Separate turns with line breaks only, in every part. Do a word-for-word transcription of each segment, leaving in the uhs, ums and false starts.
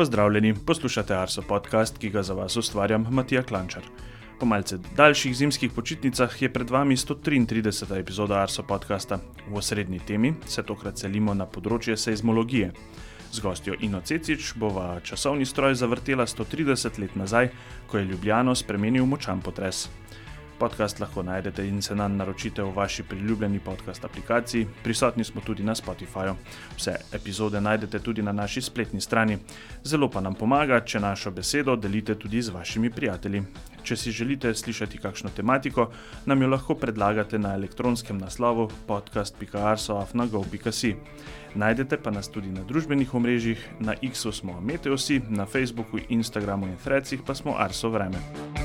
Pozdravljeni, poslušate Arso podcast, ki ga za vas ustvarjam Matija Klančar. Po malce daljših zimskih počitnicah je pred vami sto triintrideseta epizoda Arso podcasta. V osrednji temi se tokrat selimo na področje seizmologije. Z gostjo Ino Cecič bova časovni stroj zavrtela sto trideset let nazaj, ko je Ljubljano spremenil močan potres. Podcast lahko najdete in se nanj naročite v vaši priljubljeni podcast aplikaciji, prisotni smo tudi na Spotifyju. Vse epizode najdete tudi na naši spletni strani. Zelo pa nam pomaga, če našo besedo delite tudi z vašimi prijatelji. Če si želite slišati kakšno tematiko, nam jo lahko predlagate na elektronskem naslovu podcast pika arso afna gov pika si. Najdete pa nas tudi na družbenih omrežjih, na X-u smo Meteosi, na Facebooku, Instagramu in Threadsih pa smo Arso vreme.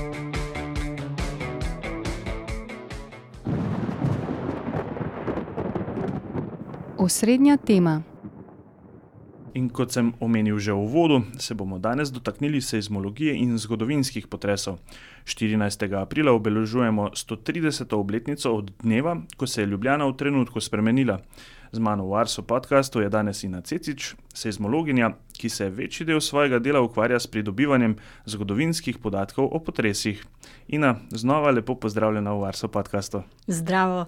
Osrednja tema.
In kot sem omenil že v uvodu, se bomo danes dotaknili seizmologije in zgodovinskih potresov. štirinajstega aprila obeležujemo sto trideseto obletnico od dneva, ko se je Ljubljana v trenutku spremenila. Z mano v Arso podcastu je danes Ina Cecič, seizmologinja, ki se večji del svojega dela ukvarja s pridobivanjem zgodovinskih podatkov o potresih. Ina, znova lepo pozdravljena v Arso podcastu.
Zdravo.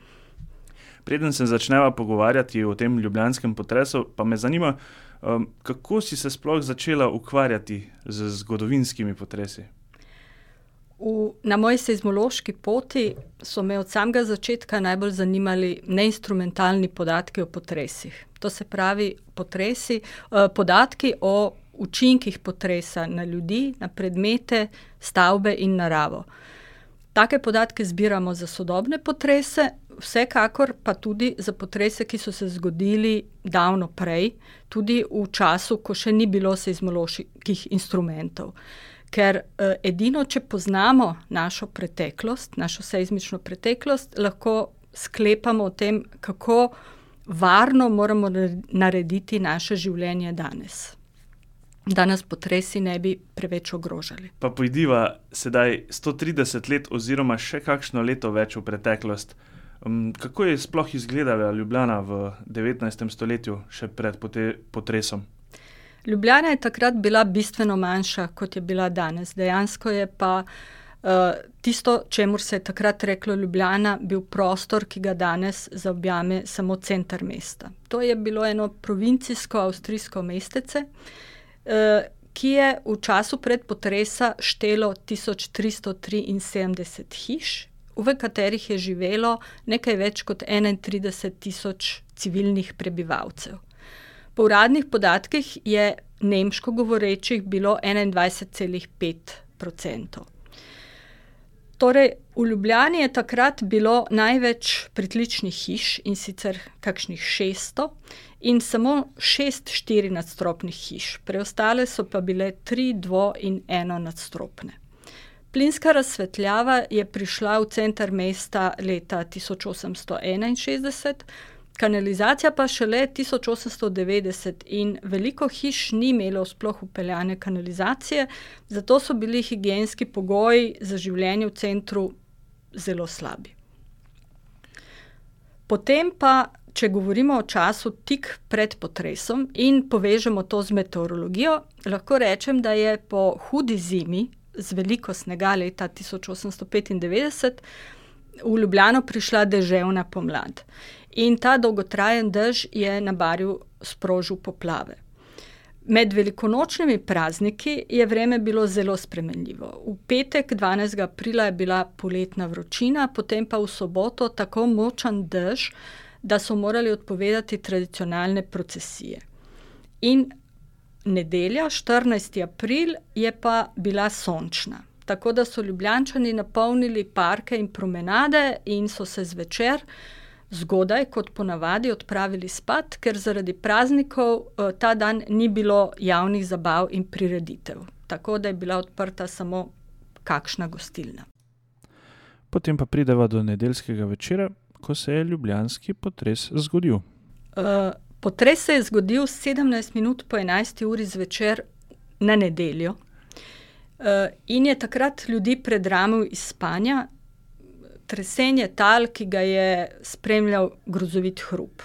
Preden se začneva pogovarjati o tem ljubljanskem potresu, pa me zanima, um, kako si se sploh začela ukvarjati z zgodovinskimi potresi?
V, na moji seizmološki poti so me od samega začetka najbolj zanimali neinstrumentalni podatki o potresih. To se pravi potresi, eh, podatki o učinkih potresa na ljudi, na predmete, stavbe in naravo. Take podatke zbiramo za sodobne potrese, vsekakor pa tudi za potrese, ki so se zgodili davno prej, tudi v času, ko še ni bilo seizmoloških instrumentov. Ker eh, edino, če poznamo našo preteklost, našo seizmično preteklost, lahko sklepamo o tem, kako varno moramo narediti naše življenje danes. Da nas potresi ne bi preveč ogrožali.
Pa pojdiva sedaj sto trideset let oziroma še kakšno leto več v preteklost. Um, kako je sploh izgledala Ljubljana v devetnajstem stoletju, še pred pote- potresom?
Ljubljana je takrat bila bistveno manjša, kot je bila danes. Dejansko je pa uh, tisto, čemur se je takrat reklo Ljubljana, bil prostor, ki ga danes zaobjame samo center mesta. To je bilo eno provincijsko avstrijsko mestece, uh, ki je v času pred potresa štelo tisoč tristo triinsedemdeset hiš, v katerih je živelo nekaj več kot enaintrideset tisoč civilnih prebivalcev. Po uradnih podatkih je nemško govorečih bilo enaindvajset celih pet procentov. Torej, v Ljubljani je takrat bilo največ pritličnih hiš, in sicer kakšnih šeststo, in samo šest štiri nadstropnih hiš. Preostale so pa bile tri dvo- in eno nadstropne. Plinska razsvetljava je prišla v center mesta leta tisoč osemsto enainšestdeset, kanalizacija pa šele tisoč osemsto devetdeset in veliko hiš ni imelo sploh vpeljane kanalizacije, zato so bili higienski pogoji za življenje v centru zelo slabi. Potem pa, če govorimo o času tik pred potresom in povežemo to z meteorologijo, lahko rečem, da je po hudi zimi z veliko snega leta tisoč osemsto petindevetdeset v Ljubljano prišla deževna pomlad. In ta dolgotrajen dež je na Barju sprožil poplave. Med velikonočnimi prazniki je vreme bilo zelo spremenljivo. V petek, dvanajstega aprila, je bila poletna vročina, potem pa v soboto tako močan dež, da so morali odpovedati tradicionalne procesije. In nedelja, štirinajsti april, je pa bila sončna. Tako da so Ljubljančani napolnili parke in promenade in so se zvečer zgodaj, kot ponavadi, odpravili spat, ker zaradi praznikov ta dan ni bilo javnih zabav in prireditev. Tako da je bila odprta samo kakšna gostilna.
Potem pa prideva do nedeljskega večera, ko se je ljubljanski potres zgodil.
Uh, potres se je zgodil sedemnajst minut po enajsti uri zvečer na nedeljo uh, in je takrat ljudi predramil iz spanja. Tresenje tal, ki ga je spremljal grozovit hrup.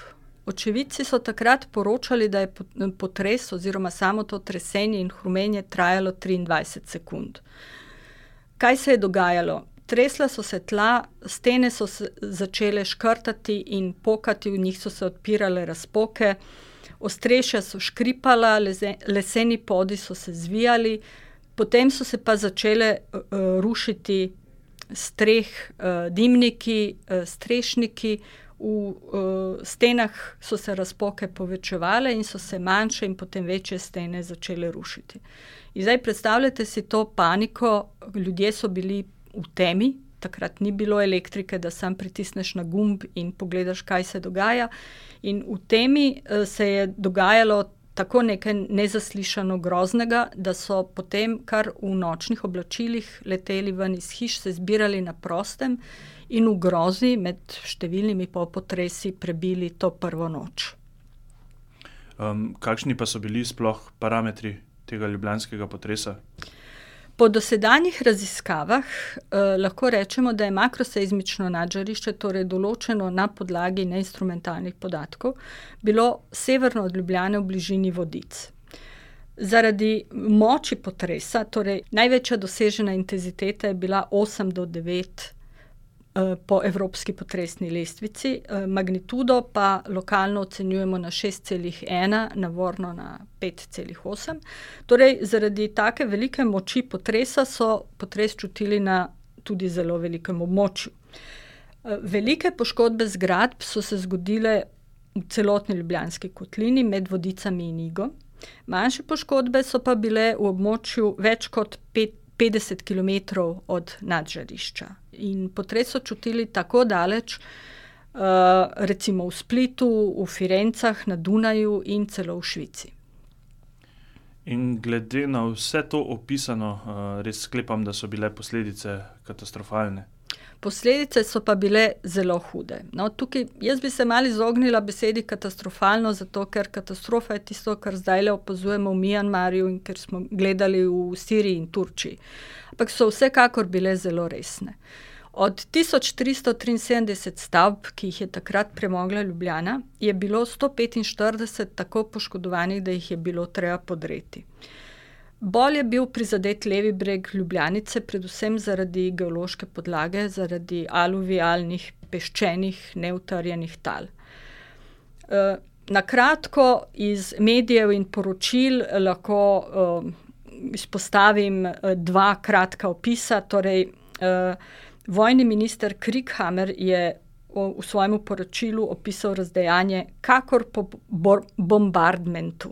Očividci so takrat poročali, da je potres oziroma samo to tresenje in hrumenje trajalo triindvajset sekund. Kaj se je dogajalo? Tresla so se tla, stene so se začele škrtati in pokati, v njih so se odpirale razpoke, ostrešja so škripala, leseni podi so se zvijali, potem so se pa začele uh, rušiti streh, uh, dimniki, uh, strešniki, v uh, stenah so se razpoke povečevale in so se manjše in potem večje stene začele rušiti. In zdaj predstavljate si to paniko, ljudje so bili v temi, takrat ni bilo elektrike, da sam pritisneš na gumb in pogledaš, kaj se dogaja. In v temi uh, se je dogajalo tako nekaj nezaslišano groznega, da so potem kar v nočnih oblačilih leteli ven iz hiš, se zbirali na prostem in v grozi med številnimi potresi prebili to prvo noč.
Um, kakšni pa so bili sploh parametri tega ljubljanskega potresa?
Po dosedanjih raziskavah eh, lahko rečemo, da je makroseizmično nadžarišče, torej določeno na podlagi neinstrumentalnih podatkov, bilo severno od Ljubljane v bližini Vodic. Zaradi moči potresa, torej največja dosežena intenziteta je bila osem do devet po evropski potresni lestvici, magnitudo pa lokalno ocenjujemo na šest celih ena, navorno na pet celih osem. Torej, zaradi take velike moči potresa so potres čutili na tudi zelo velikem območju. Velike poškodbe zgradb so se zgodile v celotni Ljubljanski kotlini med Vodicami in Igo. Manjše poškodbe so pa bile v območju več kot pet petdeset kilometrov od nadžarišča. In potres so čutili tako daleč, uh, recimo v Splitu, v Firencah, na Dunaju in celo v Švici.
In glede na vse to opisano, uh, res sklepam, da so bile posledice katastrofalne.
Posledice so pa bile zelo hude. No, tukaj jaz bi se malo izognila besedi katastrofalno, zato ker katastrofa je tisto, kar zdajle opazujemo v Mjanmarju in ker smo gledali v Siriji in Turčiji. Ampak so vsekakor bile zelo resne. Od tisoč tristo triinsedemdeset stavb, ki jih je takrat premogla Ljubljana, je bilo sto petinštirideset tako poškodovanih, da jih je bilo treba podreti. Bolj je bil prizadet levi breg Ljubljanice, predvsem zaradi geološke podlage, zaradi aluvialnih, peščenih, neutrjenih tal. E, na kratko iz medijev in poročil lahko e, izpostavim dva kratka opisa. Torej, e, vojni minister Krikhammer je v svojem poročilu opisal razdejanje kakor po bombardmentu.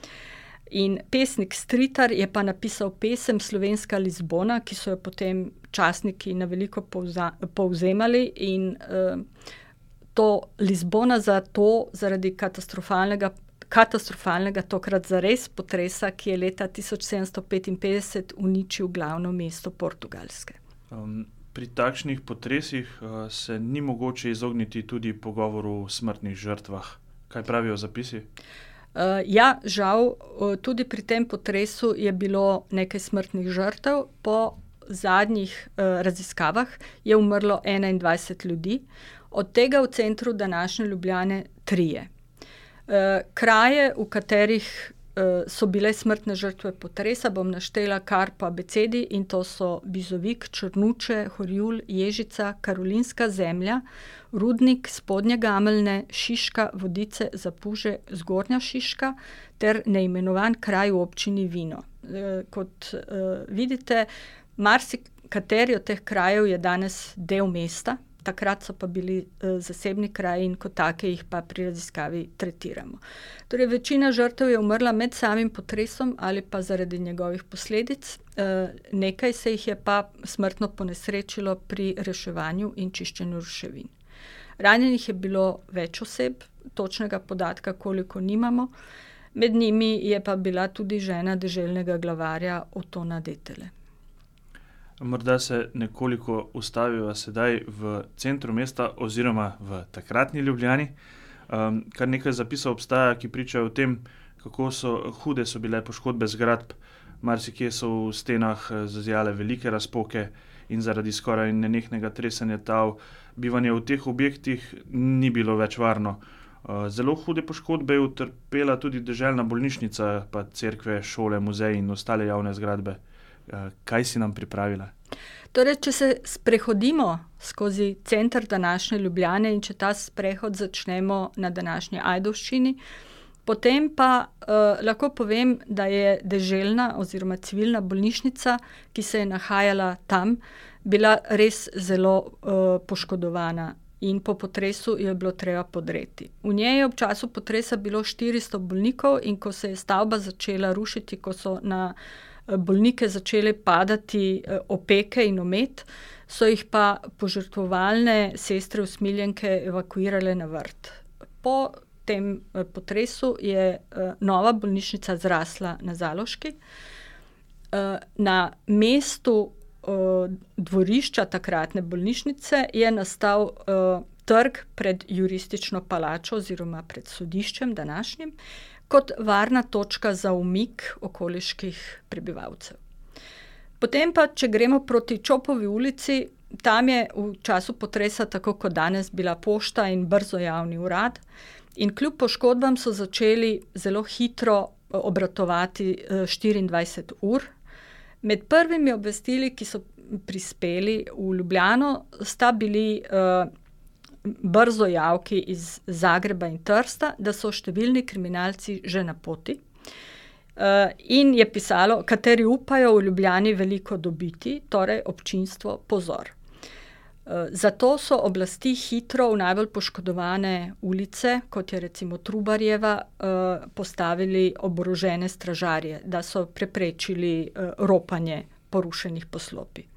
In pesnik Stritar je pa napisal pesem Slovenska Lizbona, ki so jo potem časniki na veliko povza, povzemali in uh, to Lizbona zato zaradi katastrofalnega, katastrofalnega tokrat zares potresa, ki je leta tisoč sedemsto petinpetdeset uničil glavno mesto Portugalske.
Um, pri takšnih potresih uh, se ni mogoče izogniti tudi pogovoru o smrtnih žrtvah. Kaj pravijo zapisi?
Uh, ja, žal, uh, tudi pri tem potresu je bilo nekaj smrtnih žrtev. Po zadnjih uh, raziskavah je umrlo enaindvajset ljudi, od tega v centru današnje Ljubljane trije. Uh, kraje, v katerih uh, so bile smrtne žrtve potresa, bom naštela kar po abecedi, in to so Bizovik, Črnuče, Horjul, Ježica, Karolinska zemlja, Rudnik, Spodnje Gameljne, Šiška, Vodice, Zapuže, Zgornja Šiška ter neimenovan kraj v občini Vino. E, kot e, vidite, marsikateri od teh krajev je danes del mesta, takrat so pa bili e, zasebni kraji in kot take jih pa pri raziskavi tretiramo. Torej, večina žrtev je umrla med samim potresom ali pa zaradi njegovih posledic, e, nekaj se jih je pa smrtno ponesrečilo pri reševanju in čiščenju ruševin. Ranjenih je bilo več oseb, točnega podatka, koliko nimamo, med njimi je pa bila tudi žena deželnega glavarja Otona Detele.
Morda se nekoliko ustaviva sedaj v centru mesta oziroma v takratni Ljubljani. Um, kar nekaj zapisov obstaja, ki pričajo o tem, kako so hude so bile poškodbe zgradb, marsikje so v stenah zazijale velike razpoke in zaradi skoraj nenehnega tresenja tal bivanje v teh objektih ni bilo več varno. Zelo hude poškodbe je utrpela tudi deželna bolnišnica, pa cerkve, šole, muzeji in ostale javne zgradbe. Kaj si nam pripravila?
Torej, če se sprehodimo skozi center današnje Ljubljane in če ta sprehod začnemo na današnji Ajdovščini, potem pa uh, lahko povem, da je deželna oziroma civilna bolnišnica, ki se je nahajala tam, bila res zelo uh, poškodovana. In po potresu jo je bilo treba podreti. V njej je ob času potresa bilo štiristo bolnikov in ko se je stavba začela rušiti, ko so na bolnike začele padati opeke in omet, so jih pa požrtvovalne sestre usmiljenke evakuirale na vrt. Po tem potresu je nova bolnišnica zrasla na Zaloški. Na mestu dvorišča takratne bolnišnice je nastal uh, trg pred juristično palačo oziroma pred sodiščem današnjim kot varna točka za umik okoliških prebivalcev. Potem pa, če gremo proti Čopovi ulici, tam je v času potresa tako kot danes bila pošta in brzo javni urad in kljub poškodbam so začeli zelo hitro obratovati štiriindvajset ur. Med prvimi obvestili, ki so prispeli v Ljubljano, sta bili uh, brzo javki iz Zagreba in Trsta, da so številni kriminalci že na poti. Uh, in je pisalo, kateri upajo v Ljubljani veliko dobiti, torej občinstvo pozor. Uh, zato so oblasti hitro v najbolj poškodovane ulice, kot je recimo Trubarjeva, uh, postavili oborožene stražarje, da so preprečili uh, ropanje porušenih poslopij.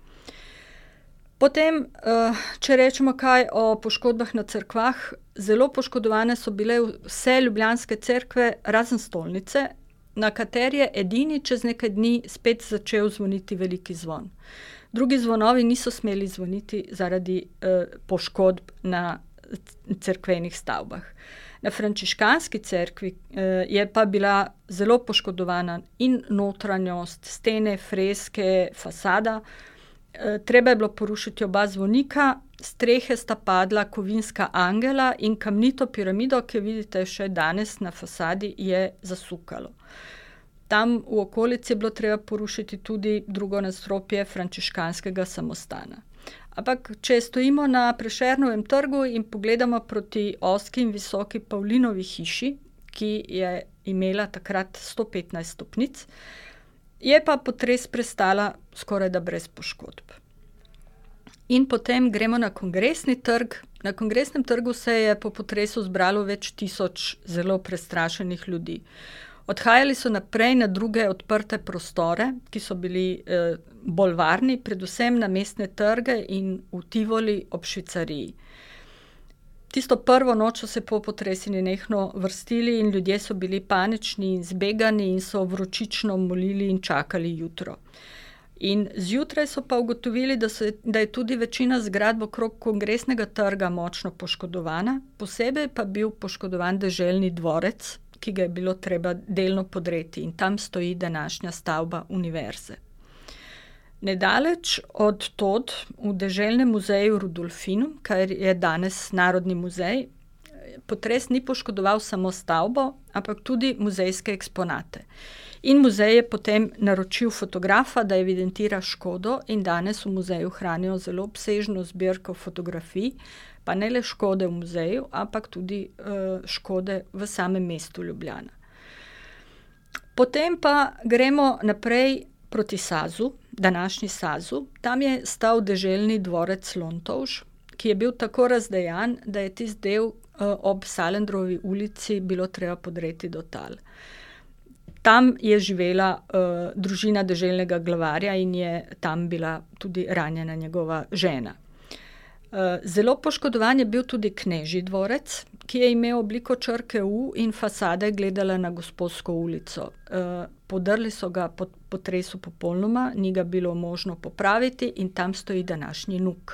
Potem, uh, če rečemo kaj o poškodbah na cerkvah, zelo poškodovane so bile vse ljubljanske cerkve, razen stolnice, na kateri je edini čez nekaj dni spet začel zvoniti veliki zvon. Drugi zvonovi niso smeli zvoniti zaradi eh, poškodb na cerkvenih stavbah. Na frančiškanski cerkvi eh, je pa bila zelo poškodovana in notranjost, stene, freske, fasada. Eh, treba je bilo porušiti oba zvonika, strehe sta padla kovinska angela in kamnito piramido, ki jo vidite še danes na fasadi, je zasukalo. Tam v okolici je bilo treba porušiti tudi drugo nadstropje frančiškanskega samostana. Ampak, če stojimo na Prešernovem trgu in pogledamo proti ozki in visoki Pavlinovi hiši, ki je imela takrat sto petnajst stopnic, je pa potres prestala skoraj da brez poškodb. In potem gremo na Kongresni trg. Na Kongresnem trgu se je po potresu zbralo več tisoč zelo prestrašenih ljudi. Odhajali so naprej na druge odprte prostore, ki so bili eh, bolj varni, predvsem na mestne trge in v Tivoli ob Švicariji. Tisto prvo noč so se po potresi nenehno vrstili in ljudje so bili panični in zbegani in so vročično molili in čakali jutro. In zjutraj so pa ugotovili, da, so, da je tudi večina zgradb okrog Kongresnega trga močno poškodovana, posebej pa bil poškodovan deželni dvorec, ki ga je bilo treba delno podreti in tam stoji današnja stavba univerze. Nedaleč od tod, v deželnem muzeju Rudolfinum, kar je danes Narodni muzej, potres ni poškodoval samo stavbo, ampak tudi muzejske eksponate. In muzej je potem naročil fotografa, da evidentira škodo in danes v muzeju hranijo zelo obsežno zbirko fotografij, pa ne le škode v muzeju, ampak tudi uh, škode v samem mestu Ljubljana. Potem pa gremo naprej proti Sazu, današnji Sazu. Tam je stal deželni dvorec Lontovž, ki je bil tako razdejan, da je tisti del uh, ob Salendrovi ulici bilo treba podreti do tal. Tam je živela uh, družina deželnega glavarja in je tam bila tudi ranjena njegova žena. Zelo poškodovan je bil tudi Knežji dvorec, ki je imel obliko črke U in fasada je gledala na Gosposko ulico. Podrli so ga po potresu popolnoma, ni ga bilo možno popraviti in tam stoji današnji Nuk.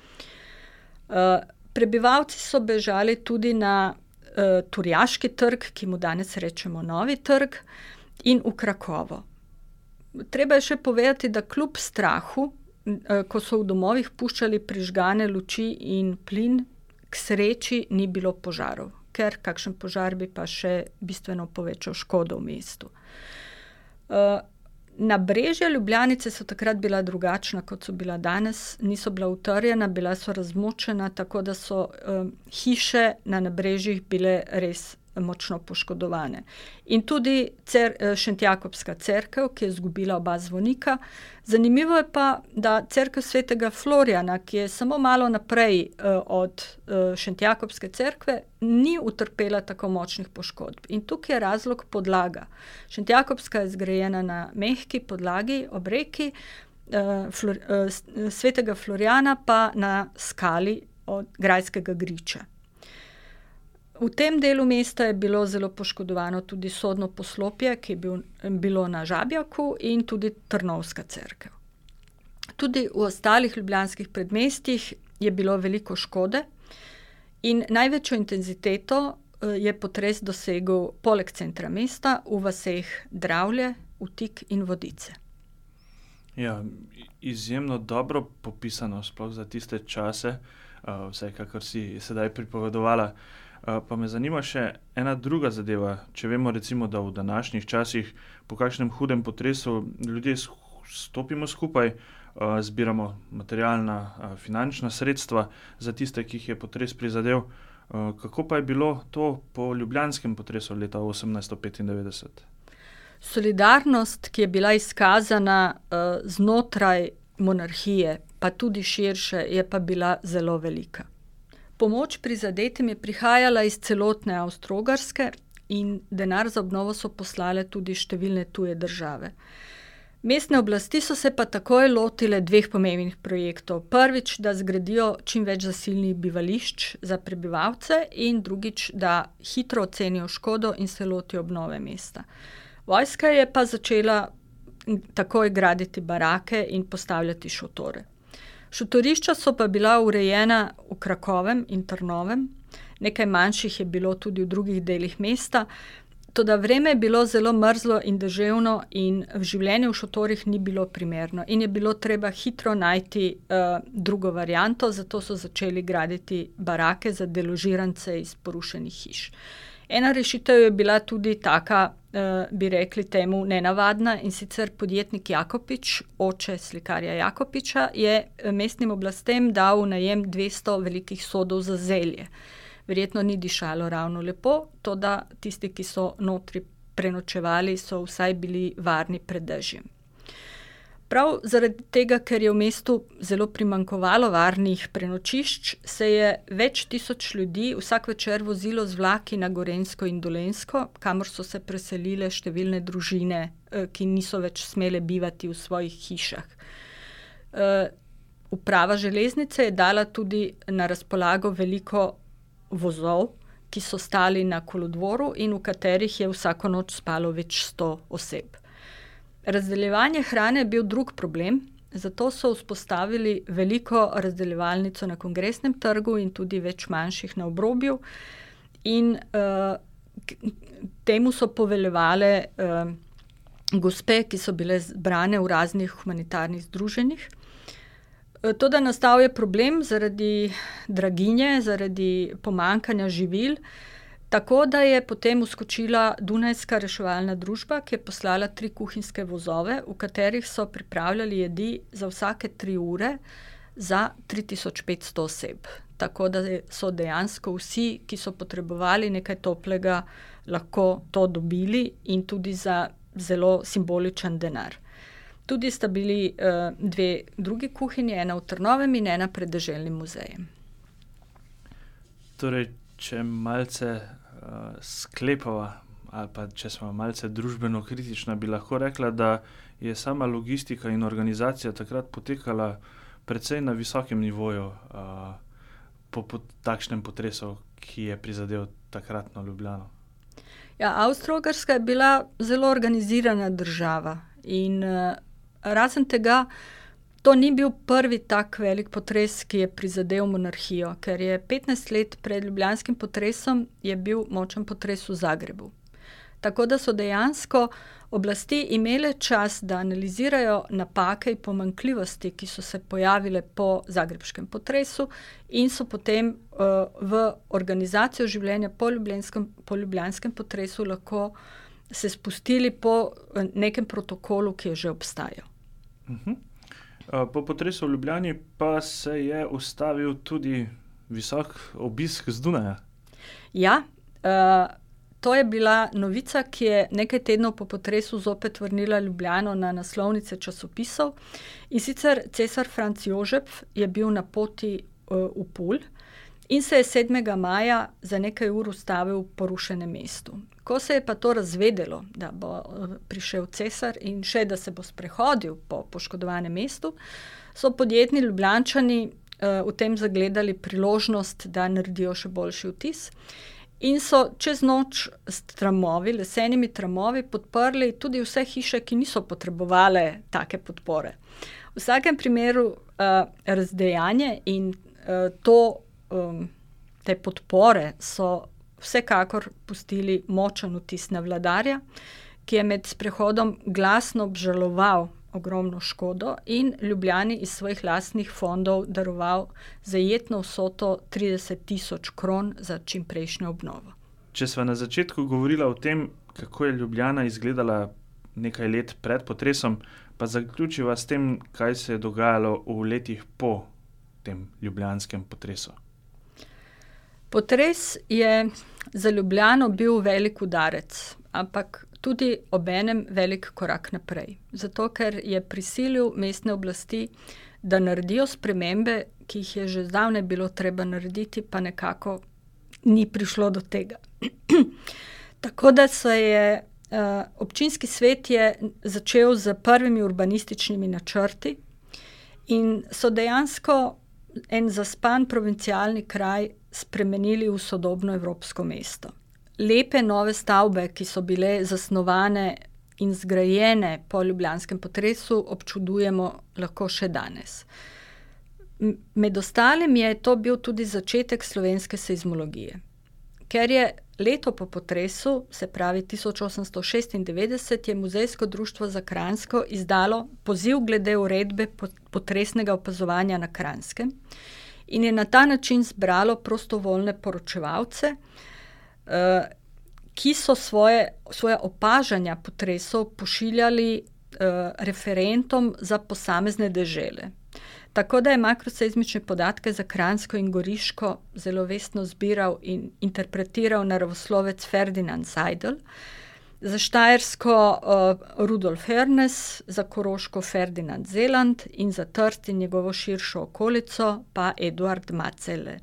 Prebivalci so bežali tudi na Turjaški trg, ki mu danes rečemo Novi trg, in v Krakovo. Treba je še povedati, da kljub strahu, ko so v domovih puščali prižgane luči in plin, k sreči ni bilo požarov. ker kakšen požar bi pa še bistveno povečal škodo v mestu. Uh, Nabrežja Ljubljanice so takrat bila drugačna, kot so bila danes, niso bila utrjena, bila so razmočena, tako da so um, hiše na nabrežjih bile res močno poškodovane. In tudi cer, Šentjakobska cerkev, ki je izgubila oba zvonika. Zanimivo je pa, da cerkev svetega Florjana, ki je samo malo naprej uh, od uh, Šentjakobske cerkve, ni utrpela tako močnih poškodb. In tukaj je razlog podlaga. Šentjakobska je zgrajena na mehki podlagi ob reki, uh, Flor, uh, svetega Florjana pa na skali od Grajskega griča. V tem delu mesta je bilo zelo poškodovano tudi sodno poslopje, ki je bil, bilo na Žabjaku, in tudi Trnovska cerkev. Tudi v ostalih ljubljanskih predmestjih je bilo veliko škode in največjo intenziteto je potres dosegel poleg centra mesta v vaseh Dravlje, Vtik in Vodice.
Ja, izjemno dobro popisano, sploh za tiste čase, vsaj kakor si sedaj pripovedovala. Pa me zanima še ena druga zadeva. Če vemo recimo, da v današnjih časih po kakšnem hudem potresu ljudje stopimo skupaj, zbiramo materialna, finančna sredstva za tiste, ki jih je potres prizadel. Kako pa je bilo to po ljubljanskem potresu leta osemnajststo petindevetdeset?
Solidarnost, ki je bila izkazana znotraj monarhije, pa tudi širše, je pa bila zelo velika. Pomoč prizadetim je prihajala iz celotne Avstro-Ogrske in denar za obnovo so poslale tudi številne tuje države. Mestne oblasti so se pa takoj lotile dveh pomembnih projektov. Prvič, da zgradijo čim več zasilnih bivališč za prebivalce, in drugič, da hitro ocenijo škodo in se lotijo obnove mesta. Vojska je pa začela takoj graditi barake in postavljati šotore. Šotorišča so pa bila urejena v Krakovem in Trnovem, nekaj manjših je bilo tudi v drugih delih mesta, toda vreme je bilo zelo mrzlo in deževno in v življenju v šotorih ni bilo primerno in je bilo treba hitro najti uh, drugo varianto, zato so začeli graditi barake za deložirance iz porušenih hiš. Ena rešitev je bila tudi taka, uh, bi rekli temu, nenavadna, in sicer podjetnik Jakopič, oče slikarja Jakopiča, je mestnim oblastem dal v najem dvesto velikih sodov za zelje. Verjetno ni dišalo ravno lepo, toda tisti, ki so notri prenočevali, so vsaj bili varni pred dežjem. Prav zaradi tega, ker je v mestu zelo primanjkovalo varnih prenočišč, se je več tisoč ljudi vsak večer vozilo z vlaki na Gorenjsko in Dolenjsko, kamor so se preselile številne družine, ki niso več smele bivati v svojih hišah. Uprava železnice je dala tudi na razpolago veliko vozov, ki so stali na kolodvoru in v katerih je vsako noč spalo več sto oseb. Razdeljevanje hrane je bil drug problem, zato so vzpostavili veliko razdeljevalnico na Kongresnem trgu in tudi več manjših na obrobju, in uh, k, temu so poveljevale uh, gospe, ki so bile zbrane v raznih humanitarnih združenjih. Toda nastal je problem zaradi draginje, zaradi pomanjkanja živil, tako da je potem vskočila Dunajska reševalna družba, ki je poslala tri kuhinjske vozove, v katerih so pripravljali jedi za vsake tri ure za tri tisoč petsto oseb. Tako da so dejansko vsi, ki so potrebovali nekaj toplega, lahko to dobili, in tudi za zelo simboličen denar. Tudi sta bili uh, dve drugi kuhinji, ena v Trnovem in ena pred deželnim muzejem.
Torej, če malce uh, sklepava, ali pa če smo malce družbeno kritična, bi lahko rekla, da je sama logistika in organizacija takrat potekala precej na visokem nivoju uh, po, po takšnem potresu, ki je prizadel takratno Ljubljano.
Ja, Avstro-Ogrska je bila zelo organizirana država in uh, razen tega, to ni bil prvi tak velik potres, ki je prizadel monarhijo, ker je petnajst let pred ljubljanskim potresom je bil močen potres v Zagrebu. Tako da so dejansko oblasti imele čas, da analizirajo napake in pomanjkljivosti, ki so se pojavile po zagrebškem potresu in so potem uh, v organizacijo življenja po ljubljanskem, po ljubljanskem potresu lahko se spustili po nekem protokolu, ki je že obstajal.
Uh-huh. Po potresu v Ljubljani pa se je ustavil tudi visok obisk z Dunaja.
Ja, uh, to je bila novica, ki je nekaj tednov po potresu zopet vrnila Ljubljano na naslovnice časopisov. In sicer cesar Franc Jožef je bil na poti uh, v Pulj in se je sedmega maja za nekaj ur ustavil v porušenem mestu. Ko se je pa to razvedelo, da bo prišel cesar in še, da se bo sprehodil po poškodovanem mestu, so podjetni Ljubljančani uh, v tem zagledali priložnost, da naredijo še boljši vtis in so čez noč s tramovi, lesenimi tramovi podprli tudi vse hiše, ki niso potrebovale take podpore. V vsakem primeru uh, razdejanje in uh, to, um, te podpore so vsekakor pustili močen vtis na vladarja, ki je med sprehodom glasno obžaloval ogromno škodo in Ljubljani iz svojih lastnih fondov daroval zajetno vsoto trideset tisoč kron za čimprejšnjo obnovo.
Če sva na začetku govorila o tem, kako je Ljubljana izgledala nekaj let pred potresom, pa zaključiva s tem, kaj se je dogajalo v letih po tem ljubljanskem potresu.
Potres je za Ljubljano bil velik udarec, ampak tudi obenem velik korak naprej. Zato, ker je prisilil mestne oblasti, da naredijo spremembe, ki jih je že zdavnaj bilo treba narediti, pa nekako ni prišlo do tega. Tako da se je uh, občinski svet je začel z prvimi urbanističnimi načrti in so dejansko en zaspan provincialni kraj spremenili v sodobno evropsko mesto. Lepe nove stavbe, ki so bile zasnovane in zgrajene po ljubljanskem potresu, občudujemo lahko še danes. Med ostalim je to bil tudi začetek slovenske seizmologije. Ker je leto po potresu, se pravi tisoč osemsto šestindevetdeset, je Muzejsko društvo za Kranjsko izdalo poziv glede uredbe potresnega opazovanja na Kranjskem in je na ta način zbralo prostovoljne poročevalce, ki so svoje, svoje opažanja potresov pošiljali referentom za posamezne dežele. Tako da je makroseizmične podatke za Kranjsko in Goriško zelo vestno zbiral in interpretiral naravoslovec Ferdinand Seidel, za Štajersko uh, Rudolf Hernes, za Koroško Ferdinand Zeland in za Trst in njegovo širšo okolico pa Eduard Macele.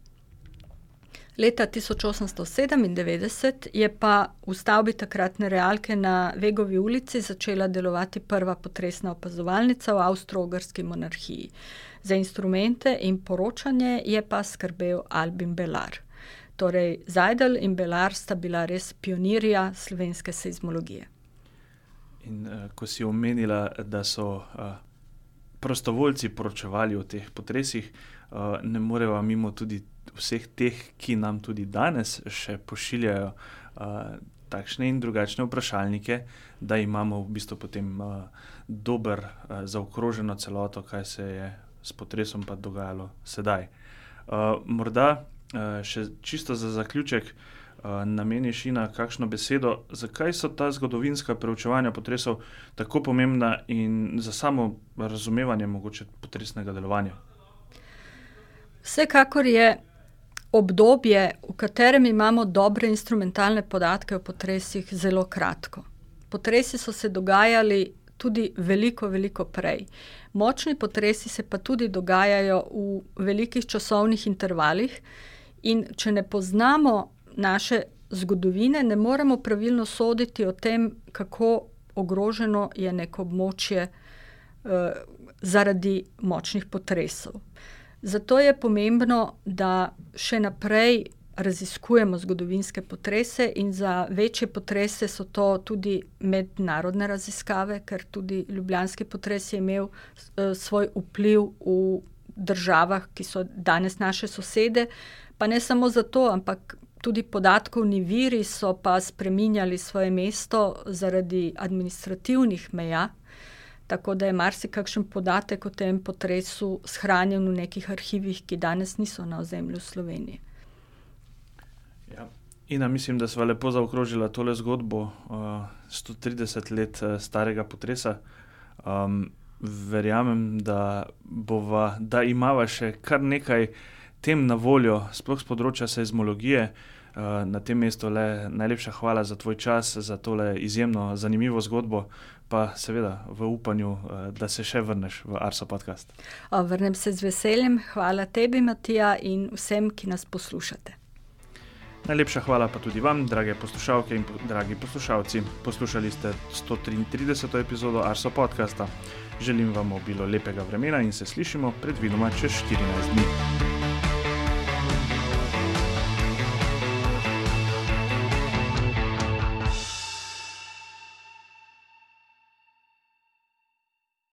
Leta tisoč osemsto sedemindevetdeset je pa v stavbi takratne realke na Vegovi ulici začela delovati prva potresna opazovalnica v Avstro-Ogrski monarhiji. Za instrumente in poročanje je pa skrbel Albin Belar. Torej, Seidel in Belar sta bila res pionirja slovenske seizmologije.
In uh, ko si omenila, da so uh, prostovoljci poročevali o teh potresih, uh, ne moreva mimo tudi vseh teh, ki nam tudi danes še pošiljajo uh, takšne in drugačne vprašalnike, da imamo v bistvu potem uh, dober uh, zaokroženo celoto, kaj se je s potresom pa dogajalo sedaj. Uh, morda uh, še čisto za zaključek uh, nameniš Ina kakšno besedo, zakaj so ta zgodovinska preučevanja potresov tako pomembna in za samo razumevanje mogoče potresnega delovanja?
Vsekakor je obdobje, v katerem imamo dobre instrumentalne podatke o potresih, zelo kratko. Potresi so se dogajali tudi veliko, veliko prej. Močni potresi se pa tudi dogajajo v velikih časovnih intervalih in če ne poznamo naše zgodovine, ne moremo pravilno soditi o tem, kako ogroženo je neko območje eh, zaradi močnih potresov. Zato je pomembno, da še naprej raziskujemo zgodovinske potrese in za večje potrese so to tudi mednarodne raziskave, ker tudi ljubljanski potres je imel uh, svoj vpliv v državah, ki so danes naše sosede, pa ne samo zato, ampak tudi podatkovni viri so pa spreminjali svoje mesto zaradi administrativnih meja, tako da je marsikakšen podatek o tem potresu shranjen v nekih arhivih, ki danes niso na ozemlju Slovenije.
Ja. Ina, mislim, da sva lepo zaokrožila tole zgodbo uh, sto trideset let uh, starega potresa. Um, verjamem, da, bova, da imava še kar nekaj tem na voljo, sploh z področja seizmologije. Uh, na tem mestu le najlepša hvala za tvoj čas, za tole izjemno zanimivo zgodbo, pa seveda v upanju, uh, da se še vrneš v Arso podcast.
O, vrnem se z veseljem. Hvala tebi, Matija, in vsem, ki nas poslušate.
Najlepša hvala pa tudi vam, drage poslušalke in dragi poslušalci. Poslušali ste sto triintrideseto epizodo Arso podcasta. Želim vam obilo lepega vremena in se slišimo predvidoma čez štirinajst dni.